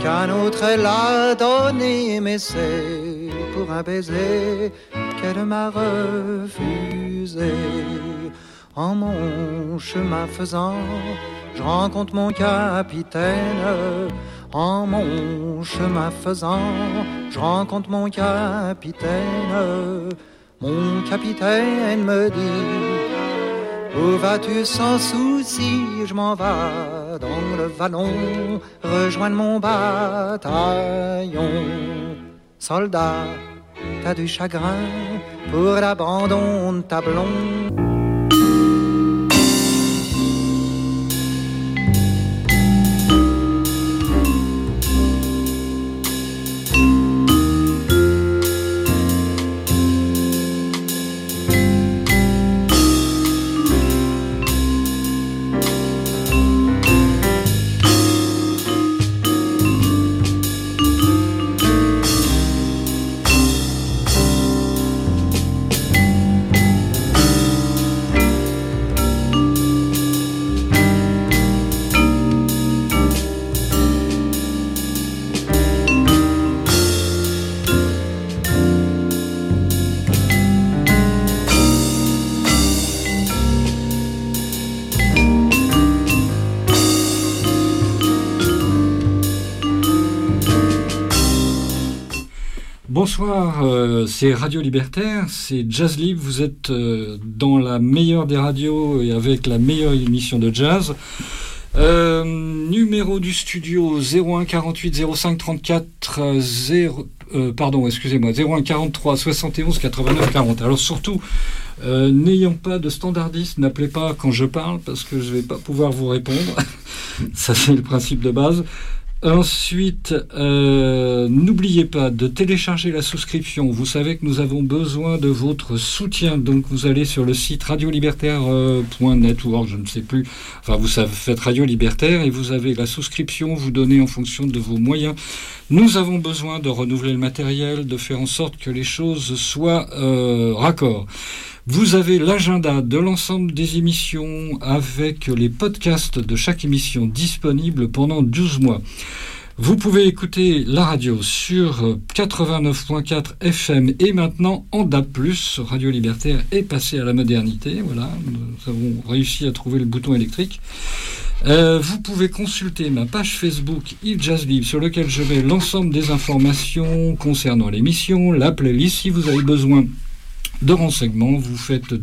qu'un autre elle a donné, mais c'est pour un baiser qu'elle m'a refusé. En mon chemin faisant, je rencontre mon capitaine. En mon chemin faisant, je rencontre mon capitaine. Mon capitaine me dit: où vas-tu sans souci? Je m'en vais dans le vallon rejoindre mon bataillon. Soldat, t'as du chagrin pour l'abandon de ta blonde. Bonsoir, c'est Radio Libertaire, c'est Jazz Libre, vous êtes dans la meilleure des radios et avec la meilleure émission de jazz. Numéro du studio 01 48 05 34 01 43 71 89 40. Alors surtout, n'ayant pas de standardiste, n'appelez pas quand je parle parce que je ne vais pas pouvoir vous répondre. Ça, c'est le principe de base. Ensuite, n'oubliez pas de télécharger la souscription. Vous savez que nous avons besoin de votre soutien. Donc, vous allez sur le site radiolibertaire.net ou je ne sais plus. Enfin, vous faites Radio Libertaire et vous avez la souscription. Vous donnez en fonction de vos moyens. Nous avons besoin de renouveler le matériel, de faire en sorte que les choses soient raccord. Vous avez l'agenda de l'ensemble des émissions avec les podcasts de chaque émission disponibles pendant 12 mois. Vous pouvez écouter la radio sur 89.4 FM et maintenant en DAB+. Radio Libertaire est passé à la modernité. Voilà, nous avons réussi à trouver le bouton électrique. Vous pouvez consulter ma page Facebook Il Jazz Libre sur laquelle je mets l'ensemble des informations concernant l'émission, la playlist. Si vous avez besoin de renseignements, vous faites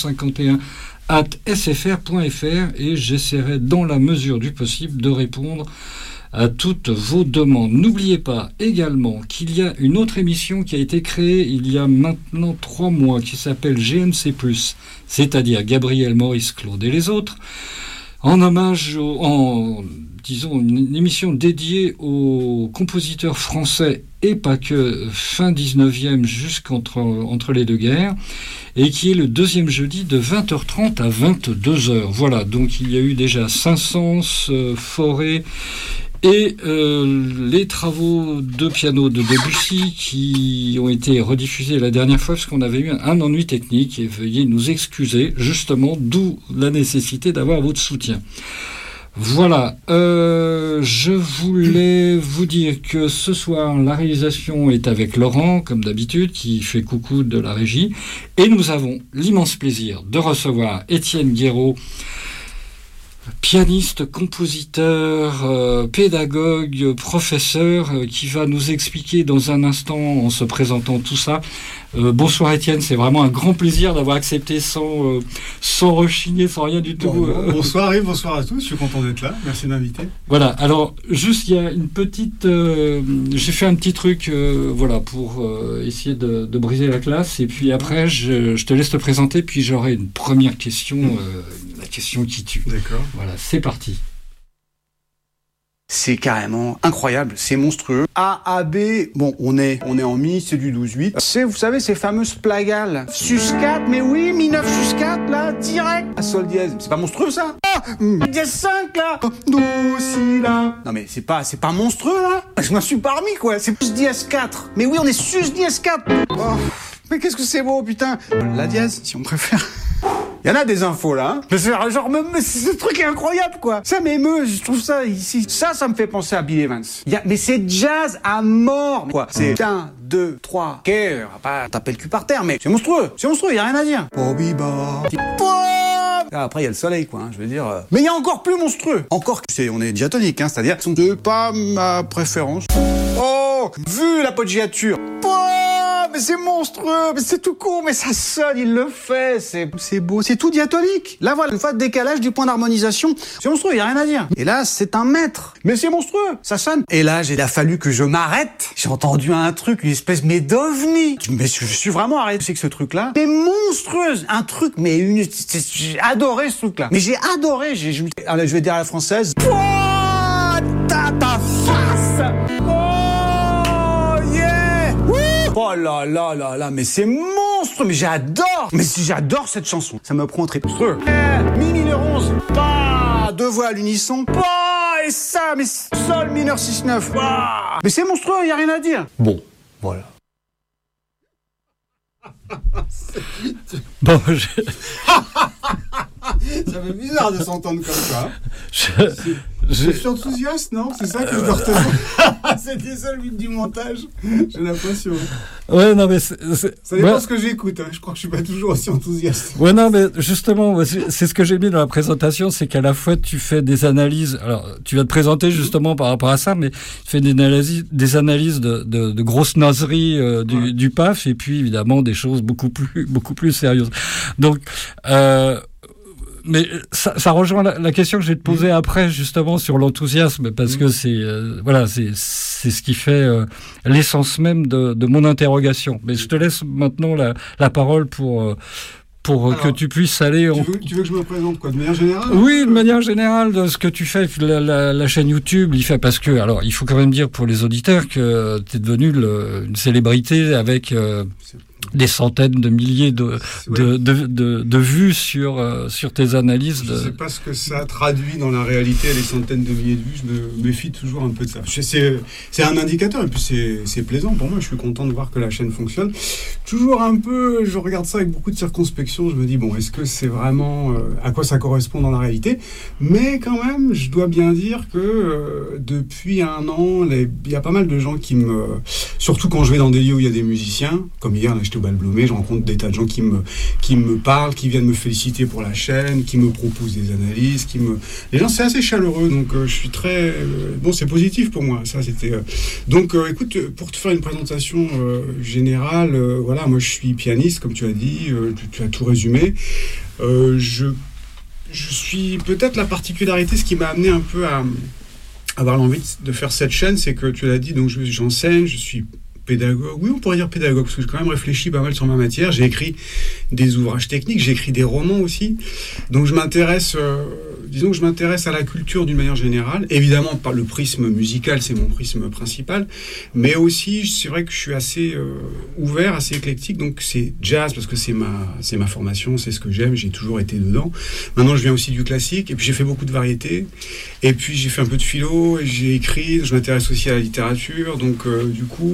dk51@sfr.fr et j'essaierai dans la mesure du possible de répondre à toutes vos demandes. N'oubliez pas également qu'il y a une autre émission qui a été créée il y a maintenant 3 mois qui s'appelle GMC+, c'est-à-dire Gabriel, Maurice, Claude et les autres, en hommage une émission dédiée aux compositeurs français et pas que, fin 19e jusqu'entre les deux guerres, et qui est le deuxième jeudi de 20h30 à 22h. Voilà, donc il y a eu déjà Saint-Saëns, Fauré, et les travaux de piano de Debussy qui ont été rediffusés la dernière fois parce qu'on avait eu un ennui technique et veuillez nous excuser, justement, d'où la nécessité d'avoir votre soutien. Voilà, je voulais vous dire que ce soir, la réalisation est avec Laurent, comme d'habitude, qui fait coucou de la régie, et nous avons l'immense plaisir de recevoir Étienne Guéraud, pianiste, compositeur, pédagogue, professeur, qui va nous expliquer dans un instant, en se présentant tout ça. Bonsoir Étienne, c'est vraiment un grand plaisir d'avoir accepté sans rechigner, sans rien du tout. Bonsoir et bonsoir à tous, je suis content d'être là, merci de m'inviter. Voilà, alors juste il y a une petite... j'ai fait un petit truc pour essayer de briser la classe, et puis après je te laisse te présenter, puis j'aurai une première question, la question qui tue. D'accord. Voilà, c'est parti. C'est carrément incroyable, c'est monstrueux. A, A, B, bon, on est en mi, c'est du 12-8. C'est, vous savez, ces fameuses plagales. Sus 4, mais oui, mi 9 sus 4, là, direct. À sol dièse, c'est pas monstrueux, ça? Ah, dièse 5, là. Do, si, là. Non, mais c'est pas monstrueux, là. Je m'en suis pas remis, quoi. C'est sus dièse 4. Mais oui, on est sus dièse 4. Oh, mais qu'est-ce que c'est beau, putain. La dièse, si on préfère. Il y en a des infos là. Hein. Genre, mais ce truc est incroyable quoi. Ça m'émeut, je trouve ça ici. Ça me fait penser à Bill Evans. Mais c'est jazz à mort quoi. C'est 1, 2, 3, cœur. Pas taper le cul par terre, mais c'est monstrueux. Il y a rien à dire. Après il y a le soleil quoi, hein, je veux dire. Mais il y a encore plus monstrueux. Encore que on est diatonique, hein, c'est-à-dire c'est pas ma préférence. Oh, vu l'appoggiature. Mais c'est monstrueux, mais c'est tout court, mais ça sonne, il le fait, c'est beau, c'est tout diatonique. Là voilà, une fois de décalage du point d'harmonisation, c'est monstrueux, y a rien à dire. Et là, c'est un mètre, mais c'est monstrueux, ça sonne. Et là, il a fallu que je m'arrête. J'ai entendu un truc, une espèce d'ovni. Mais je suis vraiment arrêté. C'est que ce truc-là, mais monstrueuse, un truc, mais j'ai adoré ce truc-là. Mais j'ai adoré, allez, je vais dire à la française. Ta face. Oh là là là là, mais c'est monstre, mais j'adore. Mais si j'adore cette chanson, ça me prend très monstrueux. Mi mineur 11, pas deux voix à l'unisson, pas et ça, mais sol mineur 6-9, pas. Mais c'est monstrueux, y a rien à dire. Bon, voilà. Bon, Ça fait bizarre de s'entendre comme ça. Je suis enthousiaste, non? C'est ça que je dois retenir. C'était ça le but du montage. J'ai l'impression. Ouais, non, mais ça dépend ce que j'écoute. Hein. Je crois que je suis pas toujours aussi enthousiaste. Ouais, non, mais justement, c'est ce que j'ai mis dans la présentation, c'est qu'à la fois tu fais des analyses. Alors, tu vas te présenter justement par rapport à ça, mais tu fais des analyses de grosses nazeries du PAF, et puis évidemment des choses beaucoup plus sérieuses. Donc, mais ça rejoint la question que je vais te poser après, justement, sur l'enthousiasme, parce que c'est ce qui fait l'essence même de mon interrogation. Mais je te laisse maintenant la parole pour alors, que tu puisses aller... Tu veux que je me présente quoi, de manière générale? Oui, de manière générale, de ce que tu fais, la chaîne YouTube, parce que, alors, il faut quand même dire pour les auditeurs que tu es devenu une célébrité avec... des centaines de milliers de vues sur tes analyses. Je ne sais pas ce que ça traduit dans la réalité, les centaines de milliers de vues. Je me méfie toujours un peu de ça. C'est un indicateur, et puis c'est plaisant pour moi. Je suis content de voir que la chaîne fonctionne. Toujours un peu, je regarde ça avec beaucoup de circonspection. Je me dis, bon, est-ce que c'est vraiment à quoi ça correspond dans la réalité? Mais quand même, je dois bien dire que depuis un an, il y a pas mal de gens qui surtout quand je vais dans des lieux où il y a des musiciens, comme hier, là, j'étais au Bal Blomet, je rencontre des tas de gens qui me parlent, qui viennent me féliciter pour la chaîne, qui me proposent des analyses, les gens, c'est assez chaleureux, donc je suis très... bon, c'est positif pour moi, ça, c'était... Donc, écoute, pour te faire une présentation générale, voilà, moi, je suis pianiste, comme tu as dit, tu as tout résumé. Je suis... Peut-être la particularité, ce qui m'a amené un peu à avoir l'envie de faire cette chaîne, c'est que tu l'as dit, donc j'enseigne, je suis pédagogue, oui on pourrait dire pédagogue, parce que j'ai quand même réfléchi pas mal sur ma matière, j'ai écrit des ouvrages techniques, j'ai écrit des romans aussi, donc je m'intéresse à la culture d'une manière générale, évidemment par le prisme musical, c'est mon prisme principal, mais aussi c'est vrai que je suis assez ouvert, assez éclectique, donc c'est jazz parce que c'est ma formation, c'est ce que j'aime, j'ai toujours été dedans. Maintenant je viens aussi du classique, et puis j'ai fait beaucoup de variétés, et puis j'ai fait un peu de philo, et j'ai écrit, je m'intéresse aussi à la littérature, donc du coup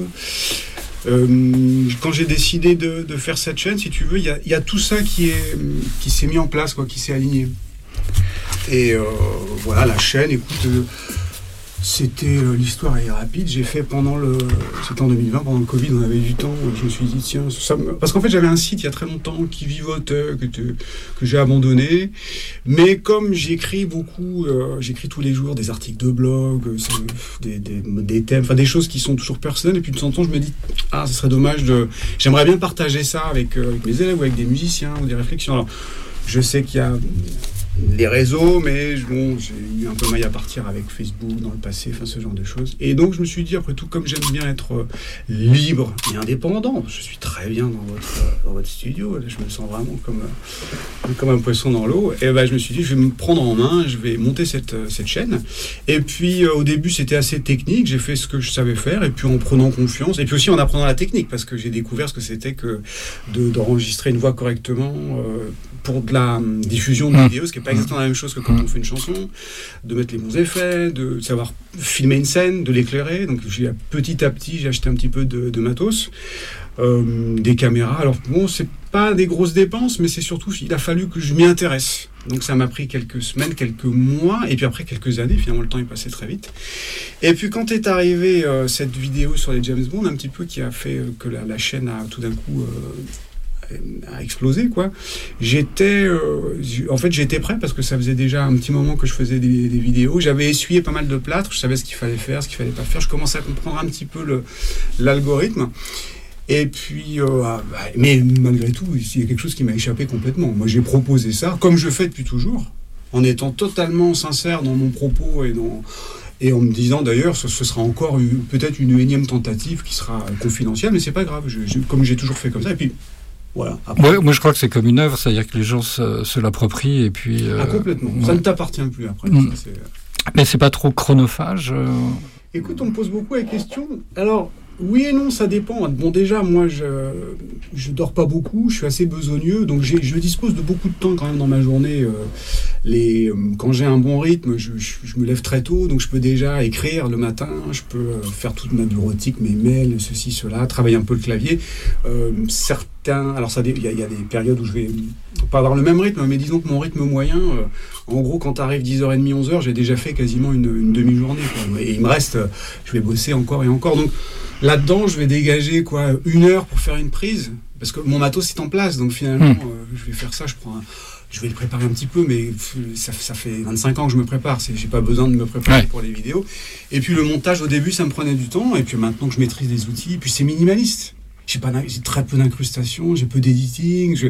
quand j'ai décidé de faire cette chaîne, si tu veux, il y a tout ça qui s'est mis en place, quoi, qui s'est aligné. Et voilà, la chaîne, écoute, c'était l'histoire est rapide. J'ai fait c'était en 2020, pendant le Covid, on avait du temps. Je me suis dit, tiens, parce qu'en fait, j'avais un site il y a très longtemps qui vivotait, que j'ai abandonné. Mais comme j'écris beaucoup, j'écris tous les jours des articles de blog, des thèmes, enfin des choses qui sont toujours personnelles. Et puis de temps en temps, je me dis, ce serait dommage j'aimerais bien partager ça avec mes élèves ou avec des musiciens ou des réflexions. Alors, je sais qu'il y a les réseaux, mais bon, j'ai eu un peu maille à partir avec Facebook dans le passé, enfin ce genre de choses. Et donc je me suis dit, après tout, comme j'aime bien être libre et indépendant, je suis très bien dans votre studio, je me sens vraiment comme un poisson dans l'eau, et je me suis dit, je vais me prendre en main, je vais monter cette chaîne. Et puis au début c'était assez technique, j'ai fait ce que je savais faire, et puis en prenant confiance, et puis aussi en apprenant la technique, parce que j'ai découvert ce que c'était que d'enregistrer une voix correctement pour de la diffusion de vidéo, ce qui n'est pas exactement la même chose que quand on fait une chanson, de mettre les bons effets, de savoir filmer une scène, de l'éclairer. Donc petit à petit, j'ai acheté un petit peu de matos. des caméras. Alors bon, c'est pas des grosses dépenses, mais c'est surtout, il a fallu que je m'y intéresse. Donc ça m'a pris quelques semaines, quelques mois, et puis après quelques années. Finalement, le temps est passé très vite. Et puis quand est arrivée cette vidéo sur les James Bond, un petit peu qui a fait que la chaîne a tout d'un coup a explosé, quoi. J'étais prêt parce que ça faisait déjà un petit moment que je faisais des vidéos. J'avais essuyé pas mal de plâtre, je savais ce qu'il fallait faire, ce qu'il fallait pas faire. Je commençais à comprendre un petit peu l'algorithme. Et puis, mais malgré tout, il y a quelque chose qui m'a échappé complètement. Moi, j'ai proposé ça, comme je fais depuis toujours, en étant totalement sincère dans mon propos et en me disant d'ailleurs, ce sera encore peut-être une énième tentative qui sera confidentielle, mais c'est pas grave. Comme j'ai toujours fait comme ça. Et puis, voilà. Ouais, moi, je crois que c'est comme une œuvre, c'est-à-dire que les gens se l'approprient et puis. Complètement. Ouais. Ça ne t'appartient plus après. Ça, mais c'est pas trop chronophage. Écoute, on me pose beaucoup la question. Alors. Oui et non, ça dépend. Bon, déjà, moi, je dors pas beaucoup, je suis assez besogneux, donc je dispose de beaucoup de temps quand même dans ma journée. Quand j'ai un bon rythme, je me lève très tôt, donc je peux déjà écrire le matin, je peux faire toute ma bureautique, mes mails, ceci, cela, travailler un peu le clavier. Alors il y a des périodes où je vais pas avoir le même rythme, mais disons que mon rythme moyen, en gros, quand t'arrives 10h30, 11h, j'ai déjà fait quasiment une demi-journée, quoi. Et il me reste, je vais bosser encore et encore. Donc là-dedans, je vais dégager 1 heure pour faire une prise, parce que mon matos est en place, donc finalement, je vais faire ça, je vais le préparer un petit peu, mais ça fait 25 ans que je me prépare, j'ai pas besoin de me préparer pour les vidéos. Et puis le montage, au début, ça me prenait du temps, et puis maintenant que je maîtrise les outils, et puis c'est minimaliste. J'ai très peu d'incrustations, j'ai peu d'editing,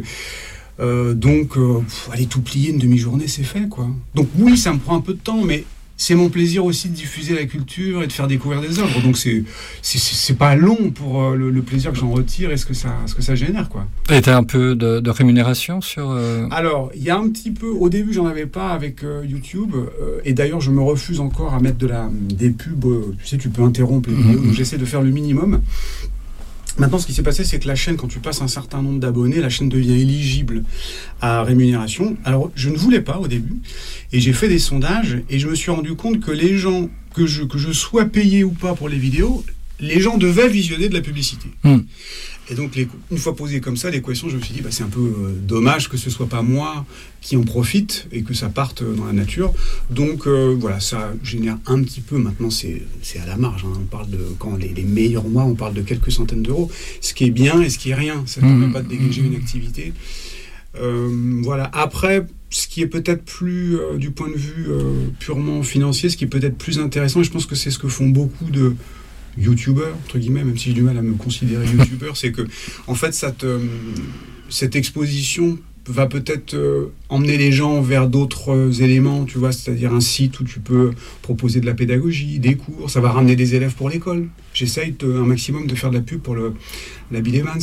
aller tout plier une demi-journée, c'est fait, quoi. Donc oui, ça me prend un peu de temps, mais c'est mon plaisir aussi de diffuser la culture et de faire découvrir des œuvres. Donc c'est pas long pour le plaisir que j'en retire et ce que ça génère, quoi. Et t'as un peu de rémunération sur... Alors, il y a un petit peu... Au début, j'en avais pas avec YouTube. Et d'ailleurs, je me refuse encore à mettre des pubs. Tu sais, tu peux interrompre les vidéos. Donc j'essaie de faire le minimum. Maintenant, ce qui s'est passé, c'est que la chaîne, quand tu passes un certain nombre d'abonnés, la chaîne devient éligible à rémunération. Alors, je ne voulais pas au début, et j'ai fait des sondages, et je me suis rendu compte que les gens, que je sois payé ou pas pour les vidéos, les gens devaient visionner de la publicité. Et donc, une fois posé comme ça, l'équation, je me suis dit, c'est un peu dommage que ce soit pas moi qui en profite et que ça parte dans la nature. Donc, voilà, ça génère un petit peu. Maintenant, c'est à la marge. On parle quand les meilleurs mois, on parle de quelques centaines d'euros. Ce qui est bien et ce qui est rien. Ça ne permet pas de dégager une activité. Voilà. Après, ce qui est peut-être plus, du point de vue purement financier, ce qui est peut-être plus intéressant, et je pense que c'est ce que font beaucoup de youtubeur, entre guillemets, même si j'ai du mal à me considérer youtubeur, c'est que, en fait, cette exposition va peut-être emmener les gens vers d'autres éléments, tu vois, c'est-à-dire un site où tu peux proposer de la pédagogie, des cours, ça va ramener des élèves pour l'école. J'essaye un maximum de faire de la pub pour la Bill Evans.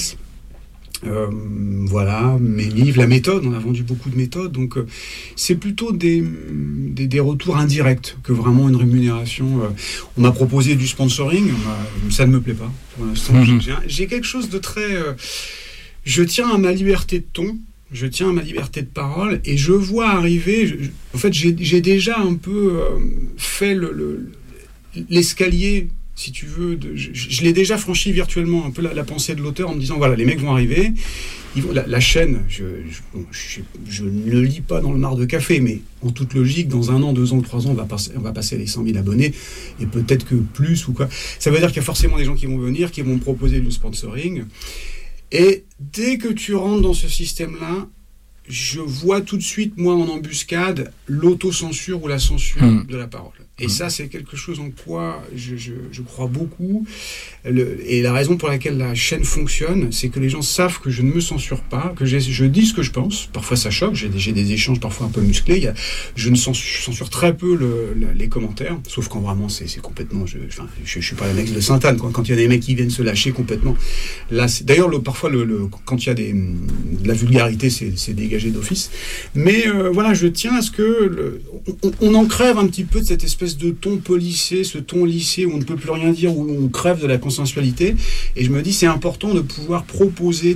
Voilà, mes livres, la méthode, on a vendu beaucoup de méthodes, donc c'est plutôt des retours indirects que vraiment une rémunération. On m'a proposé du sponsoring, ça ne me plaît pas pour l'instant. J'ai quelque chose de très... je tiens à ma liberté de ton, je tiens à ma liberté de parole, et je vois arriver... en fait, j'ai déjà un peu fait l'escalier, si tu veux, je l'ai déjà franchi virtuellement, un peu la pensée de l'auteur, en me disant, voilà, les mecs vont arriver, la chaîne, je ne lis pas dans le mar de café, mais en toute logique, dans 1 an, 2 ans, 3 ans, on va passer les 100 000 abonnés, et peut-être que plus, ou quoi. Ça veut dire qu'il y a forcément des gens qui vont venir, qui vont me proposer du sponsoring, et dès que tu rentres dans ce système-là, je vois tout de suite, moi, en embuscade, l'autocensure ou la censure de la parole. Et ça, c'est quelque chose en quoi je crois beaucoup. Et la raison pour laquelle la chaîne fonctionne, c'est que les gens savent que je ne me censure pas, que je dis ce que je pense. Parfois, ça choque. J'ai des échanges parfois un peu musclés. Je censure très peu les commentaires, sauf quand vraiment c'est complètement... Je suis pas l'annexe de Sainte-Anne. Quand il y a des mecs qui viennent se lâcher complètement. Là, d'ailleurs, parfois, quand il y a de la vulgarité, c'est dégagé d'office. Mais voilà, je tiens à ce que... on en crève un petit peu de cette espèce de ton policé, ce ton lissé où on ne peut plus rien dire, où on crève de la consensualité. Et je me dis, c'est important de pouvoir proposer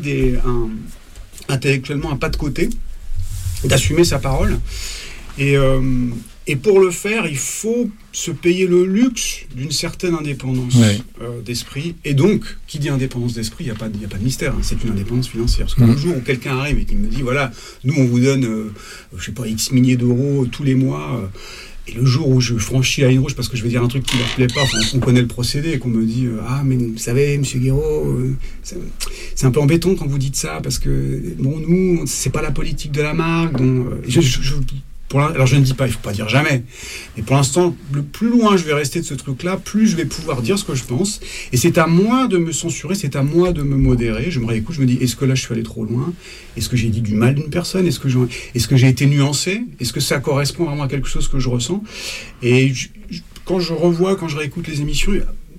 intellectuellement un pas de côté, d'assumer sa parole. Et Et pour le faire, il faut se payer le luxe d'une certaine indépendance d'esprit. Et donc, qui dit indépendance d'esprit, il n'y a pas de mystère. Hein, c'est une indépendance financière. Parce que le jour où quelqu'un arrive et qu'il me dit, voilà, nous on vous donne, je sais pas, X milliers d'euros tous les mois. Et le jour où je franchis la ligne rouge parce que je vais dire un truc qui ne leur plaît pas, on connaît le procédé, et qu'on me dit ah mais vous savez monsieur Guéraud, c'est un peu embêtant quand vous dites ça parce que bon nous c'est pas la politique de la marque, donc alors je ne dis pas, il faut pas dire jamais, mais pour l'instant le plus loin je vais rester de ce truc-là, plus je vais pouvoir dire ce que je pense, et c'est à moi de me censurer, c'est à moi de me modérer. Je me réécoute, je me dis est-ce que là je suis allé trop loin, est-ce que j'ai dit du mal d'une personne, est-ce que j'ai été nuancé, est-ce que ça correspond vraiment à quelque chose que je ressens. Et quand je réécoute les émissions,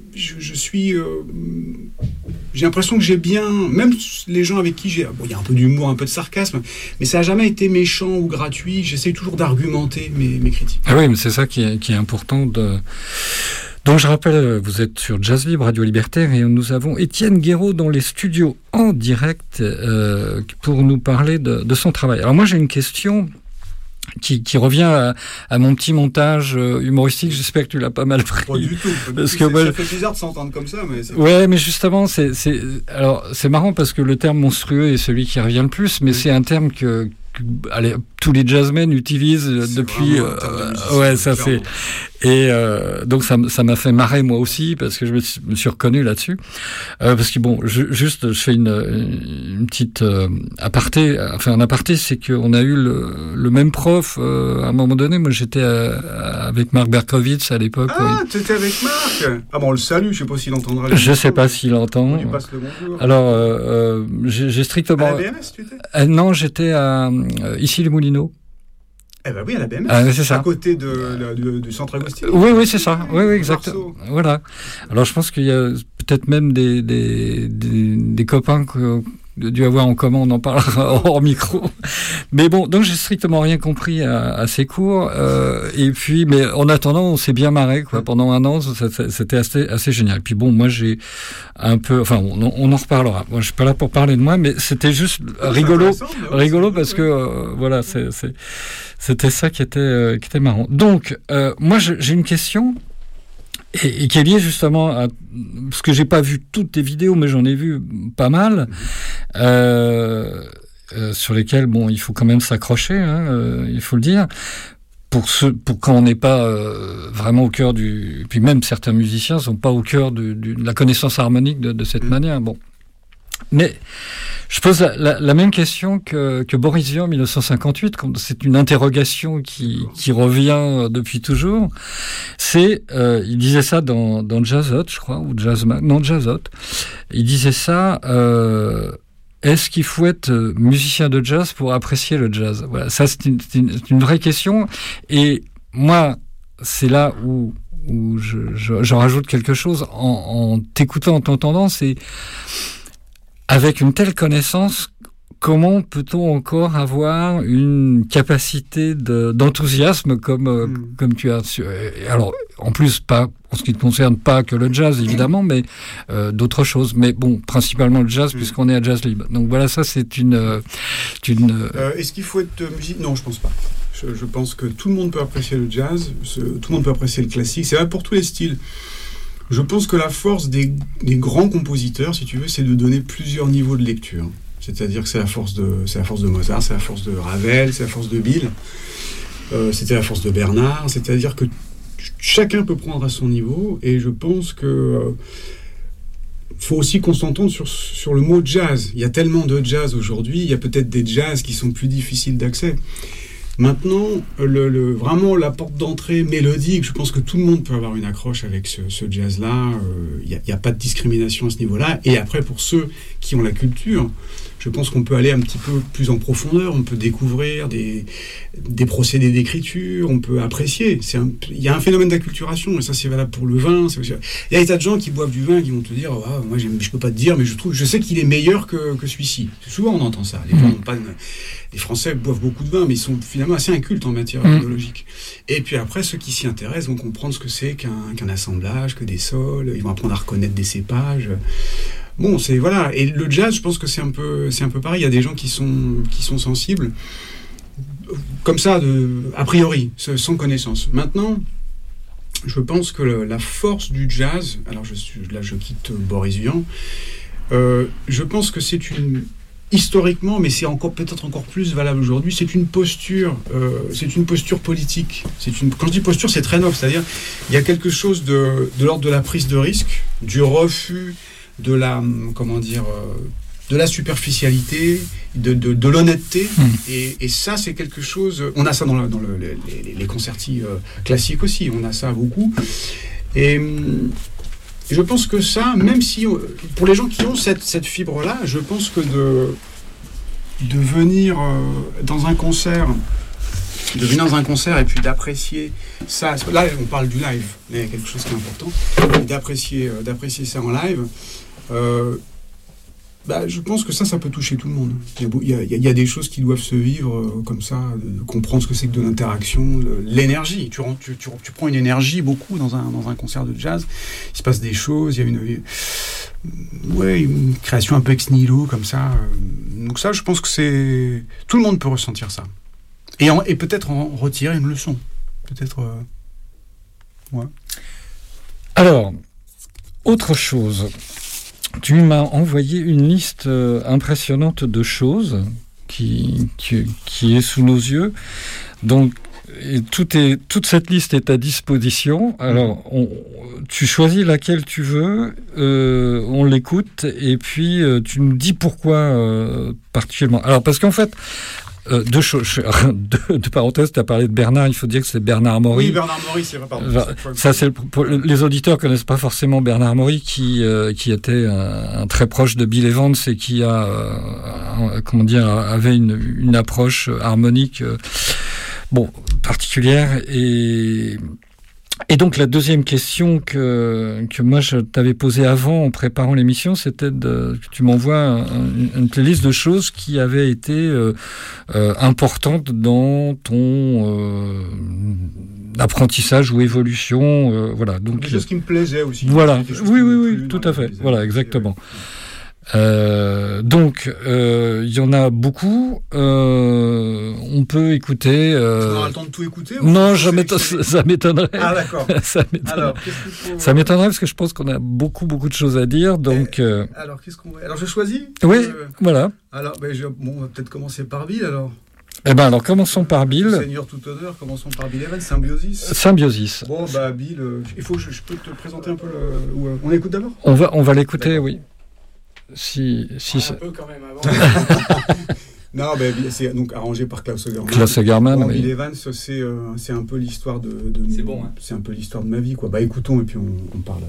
j'ai l'impression que j'ai bien, même les gens avec qui il y a un peu d'humour, un peu de sarcasme, mais ça n'a jamais été méchant ou gratuit. J'essaye toujours d'argumenter mes critiques. Ah oui, mais c'est ça qui est important de... Donc je rappelle, vous êtes sur Jazz Libre, Radio Libertaire, et nous avons Étienne Guéraud dans les studios en direct pour nous parler de son travail. Alors moi j'ai une question qui revient à mon petit montage humoristique. J'espère que tu l'as pas mal pris. Pas du tout. Parce que ça fait bizarre de s'entendre comme ça. Mais ouais, mais justement, alors c'est marrant parce que le terme monstrueux est celui qui revient le plus, mais c'est un terme que tous les jazzmen utilisent depuis. Ça c'est. Et donc ça m'a fait marrer moi aussi parce que je me suis reconnu là-dessus. Parce que bon, je fais une petite aparté. Enfin un aparté, c'est qu'on a eu le même prof à un moment donné. Moi j'étais avec Marc Berkowitz à l'époque. Ah, t'étais avec Marc. Ah bon, on le salue. Je sais pas s'il entendra. Je sais pas s'il entend. Tu passes le bonjour. Alors j'ai strictement. À la BMS, tu étais non, j'étais à ici les Moulineaux. Eh ben oui, à la BMS. Ah, c'est ça. À côté du centre Agostini. Oui, c'est ça. Oui, exactement. Voilà. Alors, je pense qu'il y a peut-être même des copains que dû avoir en commun, on en parlera hors micro. Mais bon, donc j'ai strictement rien compris à ces cours. Et puis, mais en attendant, on s'est bien marré, quoi. Pendant un an, c'était assez génial. Puis bon, moi j'ai un peu, enfin, on en reparlera. Moi, je suis pas là pour parler de moi, mais c'était juste rigolo parce que voilà, c'était ça qui était marrant. Donc, moi, j'ai une question. Et qui est lié justement à... Parce que j'ai pas vu toutes tes vidéos, mais j'en ai vu pas mal, sur lesquelles, bon, il faut quand même s'accrocher, il faut le dire, pour quand on n'est pas vraiment au cœur du... Puis même certains musiciens sont pas au cœur de la connaissance harmonique de cette manière, bon. Mais je pose la même question que Boris Vian en 1958, c'est une interrogation qui revient depuis toujours. C'est, il disait ça dans Jazzot, je crois, ou Jazzot. Il disait ça, est-ce qu'il faut être musicien de jazz pour apprécier le jazz? Voilà, ça c'est une vraie question. Et moi, c'est là où j'en rajoute quelque chose en t'écoutant, en t'entendant, c'est avec une telle connaissance, comment peut-on encore avoir une capacité d'enthousiasme comme tu as su? Alors, en plus, pas en ce qui ne concerne pas que le jazz, évidemment, mais d'autres choses. Mais bon, principalement le jazz, puisqu'on est à Jazz Libre. Donc voilà, ça c'est une... Est-ce qu'il faut être musicien? Non, je pense pas. Je pense que tout le monde peut apprécier le jazz, tout le monde peut apprécier le classique. C'est vrai pour tous les styles. Je pense que la force des grands compositeurs, si tu veux, c'est de donner plusieurs niveaux de lecture. C'est-à-dire que c'est la force de Mozart, c'est la force de Ravel, c'est la force de Bill, c'était la force de Bernard. C'est-à-dire que chacun peut prendre à son niveau, et je pense que faut aussi qu'on s'entende sur le mot jazz. Il y a tellement de jazz aujourd'hui, il y a peut-être des jazz qui sont plus difficiles d'accès. Maintenant, vraiment la porte d'entrée mélodique, je pense que tout le monde peut avoir une accroche avec ce jazz-là. Il n'y a pas de discrimination à ce niveau-là. Et après, pour ceux qui ont la culture, je pense qu'on peut aller un petit peu plus en profondeur. On peut découvrir des procédés d'écriture, on peut apprécier. Il y a un phénomène d'acculturation, et ça c'est valable pour le vin. Il y a des tas de gens qui boivent du vin qui vont te dire ah, moi je peux pas te dire, mais je sais qu'il est meilleur que celui-ci. Souvent on entend ça. Les Français boivent beaucoup de vin, mais ils sont finalement assez incultes en matière biologique. Et puis après, ceux qui s'y intéressent vont comprendre ce que c'est qu'un assemblage, que des sols. Ils vont apprendre à reconnaître des cépages. Bon, voilà. Et le jazz, je pense que c'est un peu pareil. Il y a des gens qui sont sensibles. comme ça, a priori, sans connaissance. Maintenant, je pense que la force du jazz, alors là je quitte Boris Vian, je pense que historiquement, mais c'est peut-être encore plus valable aujourd'hui, c'est une posture politique. Quand je dis posture, c'est très noble, c'est-à-dire il y a quelque chose de l'ordre de la prise de risque, du refus de la superficialité, de l'honnêteté, et ça c'est quelque chose. On a ça dans les concertis classiques aussi, on a ça beaucoup. Et je pense que ça, même si pour les gens qui ont cette fibre-là, je pense que de venir dans un concert et puis d'apprécier ça. Là, on parle du live, mais il y a quelque chose qui est important, d'apprécier ça en live. Je pense que ça peut toucher tout le monde. Il y a des choses qui doivent se vivre comme ça, de comprendre ce que c'est que de l'interaction, l'énergie. Tu prends une énergie beaucoup dans un concert de jazz. Il se passe des choses, il y a une création un peu ex nihilo comme ça. Donc ça, je pense que tout le monde peut ressentir ça. Et peut-être en retirer une leçon. Peut-être... ouais. Alors, autre chose... Tu m'as envoyé une liste impressionnante de choses qui est sous nos yeux. Donc, toute cette liste est à disposition. Alors, tu choisis laquelle tu veux, on l'écoute, et puis tu nous dis pourquoi particulièrement. Alors, parce qu'en fait... deux choses. Deux parenthèses, tu as parlé de Bernard, il faut dire que c'est Bernard Maury. Oui, Bernard Maury, c'est vrai, pardon. Ça, les auditeurs connaissent pas forcément Bernard Maury, qui était un très proche de Bill Evans et qui avait une approche harmonique, particulière. Et donc la deuxième question que moi je t'avais posée avant en préparant l'émission, c'était que tu m'envoies une playlist de choses qui avaient été importantes dans ton apprentissage ou évolution, voilà. Donc des choses qui me plaisaient aussi. Voilà, oui, tout à fait. Voilà, exactement. Donc, il y en a beaucoup. On peut écouter. Tu auras le temps de tout écouter non, ça m'étonnerait. Ah, d'accord. Alors, qu'est-ce qu'il faut... Ça m'étonnerait parce que je pense qu'on a beaucoup de choses à dire. Donc. Alors, qu'est-ce qu'on va... Alors, je choisis. Oui, voilà. Alors, on va peut-être commencer par Bill alors. Alors commençons par Bill. Seigneur tout honneur, commençons par Bill Evans, Symbiosis. Bon, Bill, il faut que je peux te présenter un peu on écoute d'abord. On va l'écouter, d'accord. Oui. Si un peu quand même avant. Non, c'est donc arrangé par Klaus Ogerman. Oui. Bill Evans, c'est un peu l'histoire de c'est bon, hein. C'est un peu l'histoire de ma vie, quoi. Écoutons et puis on parle.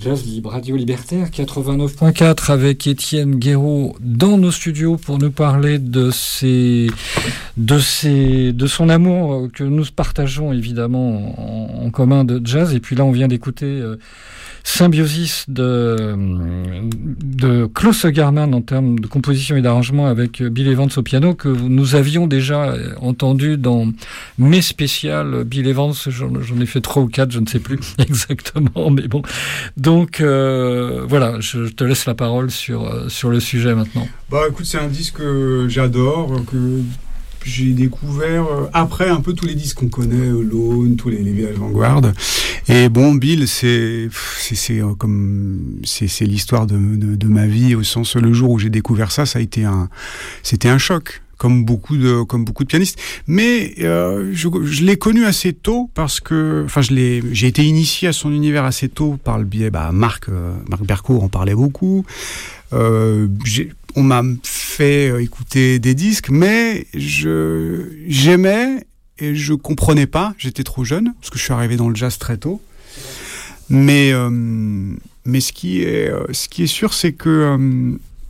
Jazz Libre, Radio Libertaire 89.4 avec Étienne Guéraud dans nos studios pour nous parler de son amour que nous partageons évidemment en commun de jazz. Et puis là, on vient d'écouter Symbiosis de Klaus Sugarman en termes de composition et d'arrangement avec Bill Evans au piano, que nous avions déjà entendu dans mes spéciales Bill Evans. J'en ai fait 3 ou 4, je ne sais plus exactement, mais bon. Donc voilà, je te laisse la parole sur le sujet maintenant. Bah écoute, c'est un disque que j'adore, que j'ai découvert après un peu tous les disques qu'on connaît, Lone, tous les Village Vanguard. Et bon, Bill, c'est l'histoire de ma vie, au sens, le jour où j'ai découvert ça, c'était un choc. Comme beaucoup de pianistes, mais je l'ai connu assez tôt parce que, j'ai été initié à son univers assez tôt par le biais, Marc Bercourt en parlait beaucoup. On m'a fait écouter des disques, mais j'aimais et je comprenais pas. J'étais trop jeune parce que je suis arrivé dans le jazz très tôt. Mais ce qui est sûr, c'est que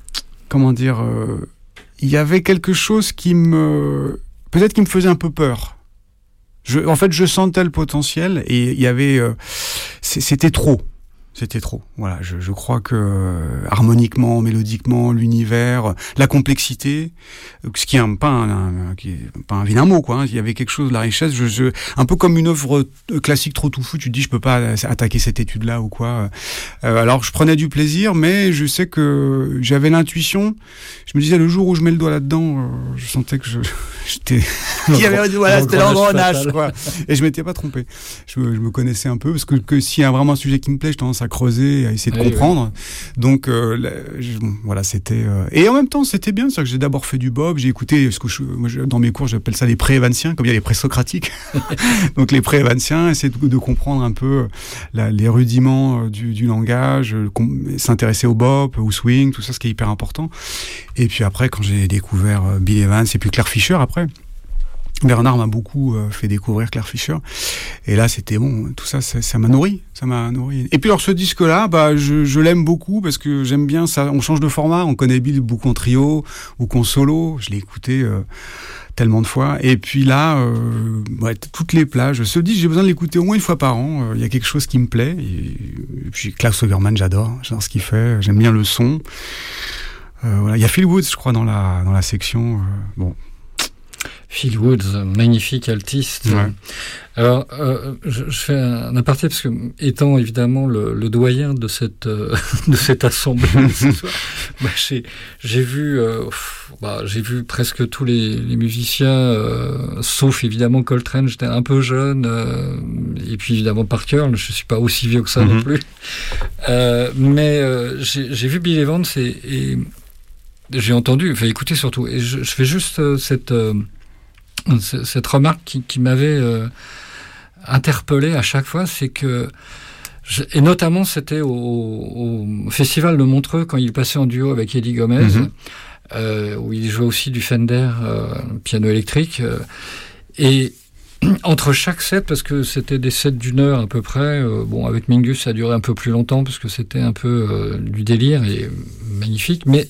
il y avait quelque chose qui me faisait un peu peur. Je sentais le potentiel et il y avait, c'était trop. Voilà, je crois que harmoniquement, mélodiquement, l'univers, la complexité, ce qui est pas un vilain mot, quoi. Il y avait quelque chose de la richesse. Un peu comme une œuvre classique trop touffue. Tu te dis, je peux pas attaquer cette étude-là ou quoi. Alors je prenais du plaisir, mais je sais que j'avais l'intuition. Je me disais, le jour où je mets le doigt là-dedans, je sentais que j'étais. C'était l'engrenage, quoi. Et je m'étais pas trompé. Je me connaissais un peu parce que s'il y a vraiment un sujet qui me plaît, je tendance à creuser, à essayer de comprendre. Oui. Donc voilà, c'était et en même temps c'était bien, c'est que j'ai d'abord fait du bop, j'ai écouté dans mes cours j'appelle ça les pré-évansiens, comme il y a les pré-socratiques. Donc les pré-évansiens, essayer de comprendre un peu les rudiments du langage, s'intéresser au bop, au swing, tout ça, ce qui est hyper important. Et puis après, quand j'ai découvert Bill Evans et puis Claire Fischer après, Bernard m'a beaucoup fait découvrir Claire Fischer. Et là, c'était bon. Tout ça, ça m'a nourri. Et puis alors, ce disque-là, je l'aime beaucoup parce que j'aime bien ça. On change de format. On connaît Bill beaucoup en trio ou qu'en solo. Je l'ai écouté tellement de fois. Et puis là, toutes les plages. Ce disque, j'ai besoin de l'écouter au moins une fois par an. Il y a quelque chose qui me plaît. Et puis Klaus Sugarman, j'adore ce qu'il fait. J'aime bien le son. Voilà. Il y a Phil Woods, je crois, dans la section. Bon. Phil Woods, magnifique altiste. Ouais. Alors, je fais un aparté parce que, étant évidemment le doyen de cette assemblée ce soir, j'ai vu presque tous les musiciens, sauf évidemment Coltrane. J'étais un peu jeune, et puis évidemment Parker. Je suis pas aussi vieux que ça non plus. Mais j'ai vu Bill Evans et j'ai écouté surtout. Et je fais juste cette remarque qui m'avait interpellé à chaque fois, c'est que et notamment c'était au festival de Montreux quand il passait en duo avec Eddie Gomez, où il jouait aussi du Fender piano électrique, et entre chaque set, parce que c'était des sets d'1 heure à peu près, avec Mingus ça a duré un peu plus longtemps parce que c'était un peu du délire et magnifique, mais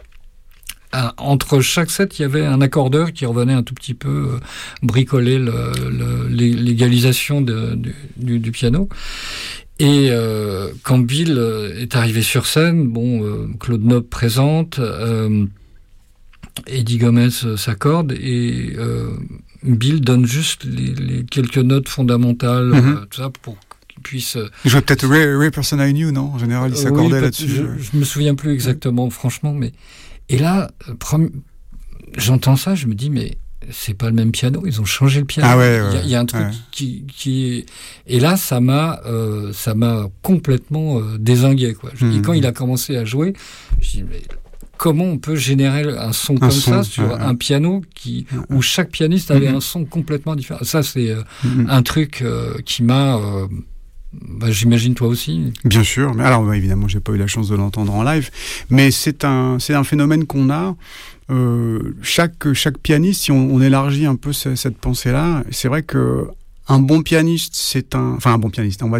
entre chaque set, il y avait un accordeur qui revenait un tout petit peu bricoler l'égalisation du piano. Et quand Bill est arrivé sur scène, Claude Nob présente, Eddie Gomez s'accorde et Bill donne juste les quelques notes fondamentales, tout ça pour qu'il puisse. Il jouait peut-être Ray Person I Knew, non ? En général, il s'accordait là-dessus. Je me souviens plus exactement, franchement, mais. Et là, j'entends ça, je me dis, mais c'est pas le même piano, ils ont changé le piano. Ah ouais, il y a un truc qui est... Et là, ça m'a complètement dézingué, quoi. Et quand il a commencé à jouer, je dis, mais comment on peut générer un son comme ça sur un piano où chaque pianiste avait un son complètement différent. Ça, c'est un truc qui m'a... j'imagine toi aussi. Bien sûr, mais alors évidemment j'ai pas eu la chance de l'entendre en live, mais c'est un phénomène qu'on a. Chaque pianiste, si on élargit un peu cette pensée-là, c'est vrai que un bon pianiste, on va dire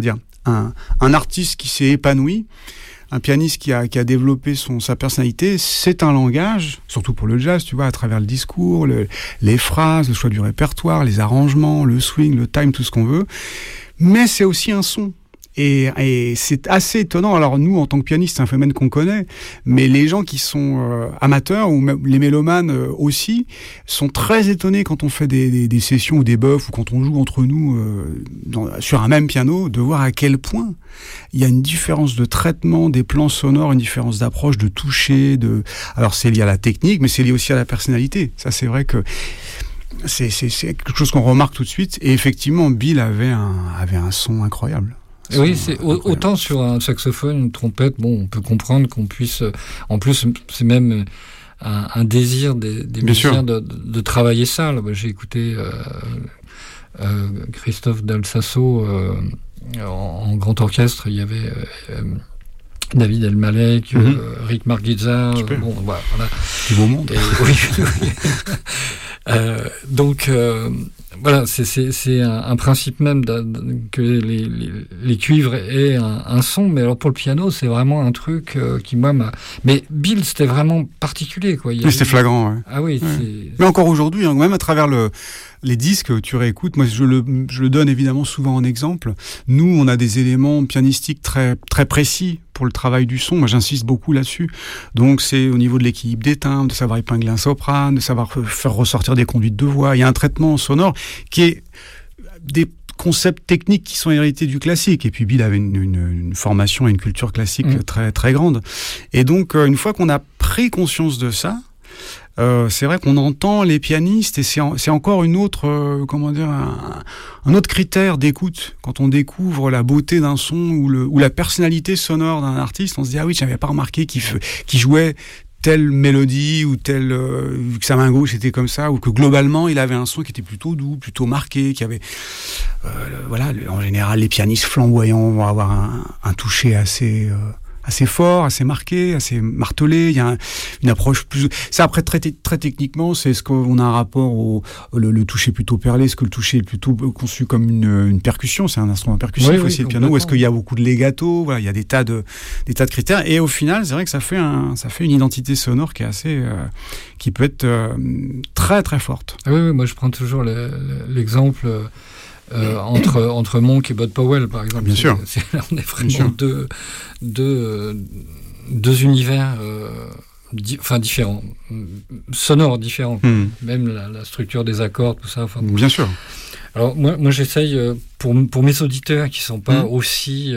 un artiste qui s'est épanoui, un pianiste qui a développé sa personnalité. C'est un langage, surtout pour le jazz, tu vois, à travers le discours, les phrases, le choix du répertoire, les arrangements, le swing, le time, tout ce qu'on veut. Mais c'est aussi un son. Et c'est assez étonnant. Alors nous, en tant que pianiste, c'est un phénomène qu'on connaît, mais les gens qui sont amateurs, ou même les mélomanes aussi, sont très étonnés quand on fait des sessions ou des buffs, ou quand on joue entre nous sur un même piano, de voir à quel point il y a une différence de traitement des plans sonores, une différence d'approche, de toucher. Alors c'est lié à la technique, mais c'est lié aussi à la personnalité. Ça, c'est vrai que c'est quelque chose qu'on remarque tout de suite. Et effectivement, Bill avait un son incroyable. Oui, c'est autant sur un saxophone, une trompette, bon, on peut comprendre qu'on puisse... En plus, c'est même un désir des musiciens de travailler ça. Là, j'ai écouté Christophe Dal Sasso en grand orchestre. Il y avait David El Malek, Rick Margizza. Bon, voilà. Du beau monde. Donc... voilà, c'est un principe même que les cuivres aient un son, mais alors pour le piano, c'est vraiment un truc qui, moi, m'a... Mais Bill, c'était vraiment particulier, quoi. C'était flagrant, ouais. Ah oui, ouais. Mais encore aujourd'hui, hein, même à travers les disques, tu réécoutes, moi je le donne évidemment souvent en exemple. Nous, on a des éléments pianistiques très, très précis pour le travail du son. Moi, j'insiste beaucoup là-dessus. Donc, c'est au niveau de l'équilibre des timbres, de savoir épingler un soprano, de savoir faire ressortir des conduites de voix. Il y a un traitement sonore qui est des concepts techniques qui sont hérités du classique. Et puis, Bill avait une formation et une culture classique très, très grande. Et donc, une fois qu'on a pris conscience de ça, c'est vrai qu'on entend les pianistes et c'est encore une autre un autre critère d'écoute quand on découvre la beauté d'un son ou la personnalité sonore d'un artiste. On se dit ah oui, j'avais pas remarqué qu'il jouait telle mélodie ou que sa main gauche était comme ça, ou que globalement il avait un son qui était plutôt doux, plutôt marqué, qui avait en général les pianistes flamboyants vont avoir un toucher assez fort, assez marqué, assez martelé. Il y a une approche plus... Ça, après, très techniquement, c'est ce qu'on a un rapport le toucher plutôt perlé, est-ce que le toucher est plutôt conçu comme une percussion, c'est un instrument percussif aussi, le piano, ou est-ce qu'il y a beaucoup de legato, voilà, il y a des tas de critères, et au final, c'est vrai que ça fait une identité sonore qui est assez... qui peut être très, très forte. Ah oui, moi, je prends toujours l'exemple... entre Monk et Bud Powell, par exemple. Bien sûr. On est vraiment deux univers différents, sonores différents. Même la structure des accords, tout ça. Bien sûr. Alors moi j'essaye, pour mes auditeurs qui sont pas aussi,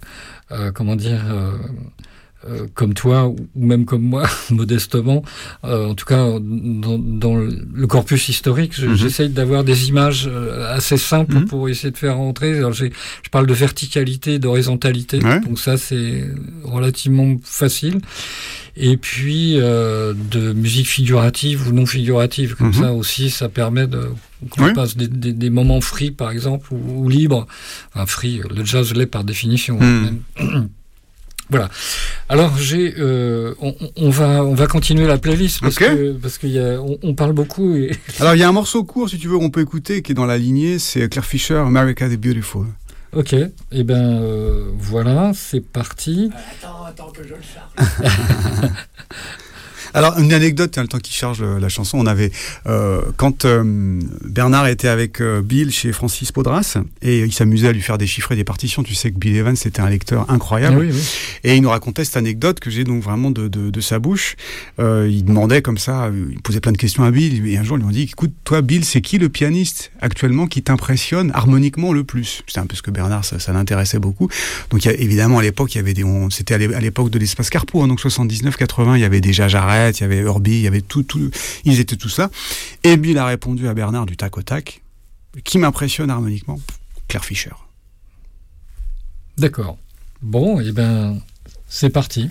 comme toi ou même comme moi, modestement, en tout cas dans le corpus historique, j'essaye d'avoir des images assez simples pour essayer de faire rentrer. Alors je parle de verticalité, d'horizontalité, donc ça c'est relativement facile. Et puis de musique figurative ou non figurative, comme ça aussi, ça permet qu'on passe des moments free, par exemple, ou libres. Enfin, free, le jazz l'est par définition. Même. Voilà. Alors on va continuer la playlist parce qu'on parle beaucoup. Alors il y a un morceau court, si tu veux, qu'on peut écouter, qui est dans la lignée, c'est Claire Fischer, America the Beautiful. Ok. Et voilà, c'est parti. Attends que je le charge. Alors, une anecdote, le temps qu'il charge la chanson, on avait, quand Bernard était avec Bill chez Francis Podras, et il s'amusait à lui faire déchiffrer des partitions, tu sais que Bill Evans était un lecteur incroyable, oui. Et il nous racontait cette anecdote que j'ai donc vraiment de sa bouche. Il demandait comme ça, il posait plein de questions à Bill, et un jour, ils lui ont dit, écoute, toi Bill, c'est qui le pianiste actuellement qui t'impressionne harmoniquement le plus? C'est un peu ce que Bernard, ça l'intéressait beaucoup. Donc, évidemment, à l'époque, il y avait c'était à l'époque de l'Espace Carpo, hein, donc 79-80, il y avait déjà Jarret, il y avait Herbie, il y avait tout, ils étaient tous là. Et Bill a répondu à Bernard du tac au tac, qui m'impressionne harmoniquement, Claire Fischer. D'accord. Bon, c'est parti.